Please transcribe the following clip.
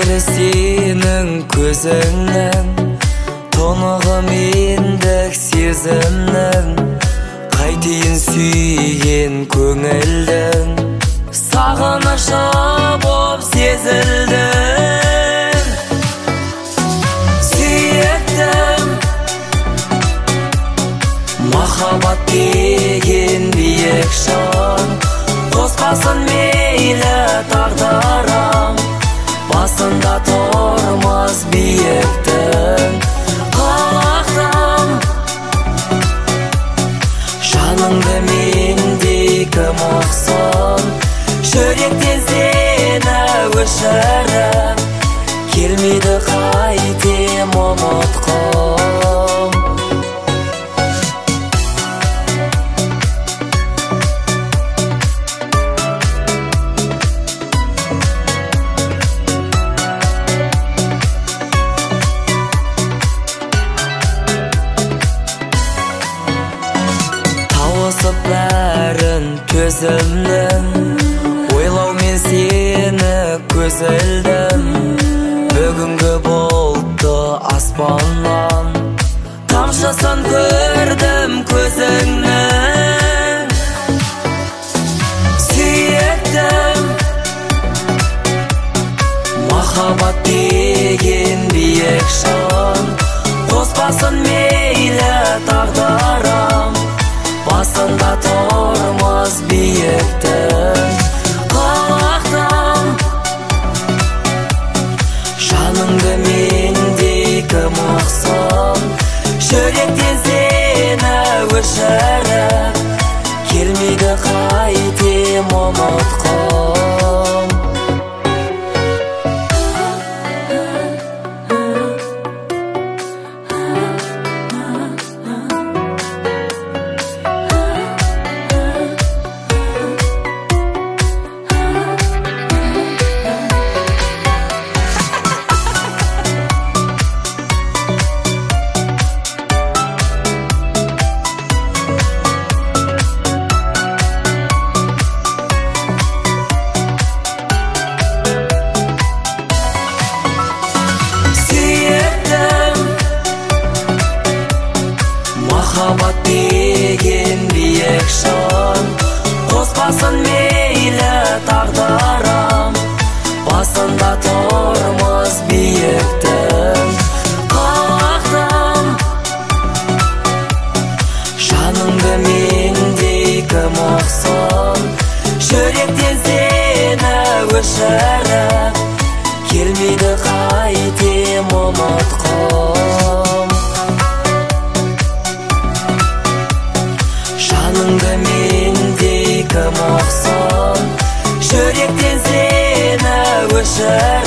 сірі сенің көзіңнің, тонығым ендік сезімнің, қайтейін сүйген көңілдің, сағынышы боп сезілдің. Сүйіктім, махаббат деген биік шың, қоспасын мейлі тағдырым, басында тұрмас биіктің. Қалақтым, жаныңды мендей кім ұқсын, жүректен сені өшіріп, келмейді қайтем ұмытқым. Тауысып бәрін төзімнің, ойлаумен сені көз ілдім. Бүгінгі бұлтты аспаннан, тамшысын көрдім көзіңнің. Сүйіктім, махаббат деген биік шың, қоспасын мейлі тағдырым, басында тұрмас биіктің. Қалақтым, жаныңды мендей кім ұқсын, жүректен сені өшіріп, келмейді қайтем ұмытқым. Махаббат деген биік шың, қоспасын мейлі тағдырым, басында тұрмас биіктің. Қалақтым, жаныңды мендей кім ұқсын, жүректен сені өшіріп, келмейді қайтем ұмытқым. Жаныңды мендей кім ұқсын, жүректен сені өшіріп,